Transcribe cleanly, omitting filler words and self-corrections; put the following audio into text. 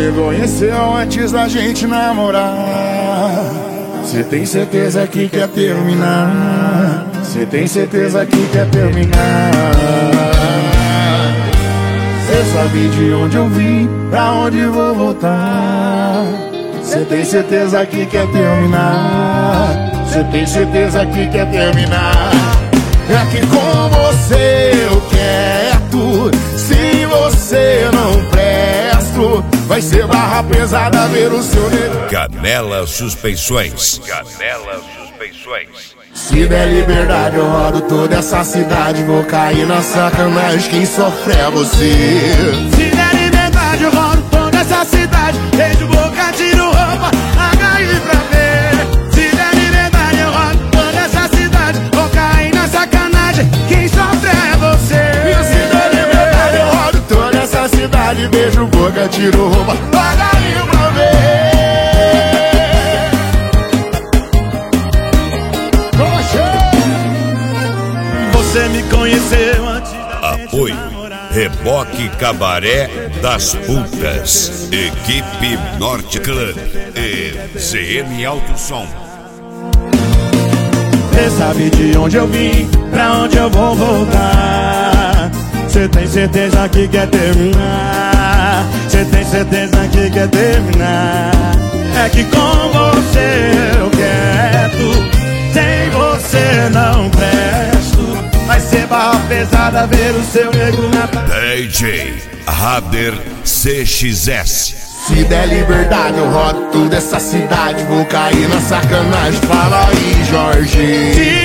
me conheceu antes da gente namorar. Cê tem certeza que quer terminar? Cê tem certeza que quer terminar? Cê sabe de onde eu vim, pra onde vou voltar. Cê tem certeza que quer terminar? Cê tem certeza que quer terminar? É que com você eu quero. Se você não presto, vai ser barra pesada ver o seu negro. Canela Suspeições. Canela Suspeições. Se der liberdade eu rodo toda essa cidade. Vou cair na sacanagem, quem sofre é você. Se der liberdade eu rodo toda essa cidade. Beijo, boca, tiro roupa, larga aí pra ver. Se der liberdade eu rodo toda essa cidade. Vou cair na sacanagem, quem sofre é você. Se der liberdade eu rodo toda essa cidade. Beijo, boca, tiro roupa, larga aí pra ver. Você me conheceu antes da gente Apoio namorar. Reboque Cabaré das Putas, Equipe Norte Club e CM Alto Som. Cê sabe de onde eu vim, pra onde eu vou voltar. Cê tem certeza que quer terminar? Cê tem certeza que quer terminar? É que com você eu quero. Sem você não presto. Vai ser barra pesada ver o seu negro na DJ Rader CXS. Se der liberdade eu rodo toda essa cidade. Vou cair na sacanagem, fala aí, Jorge.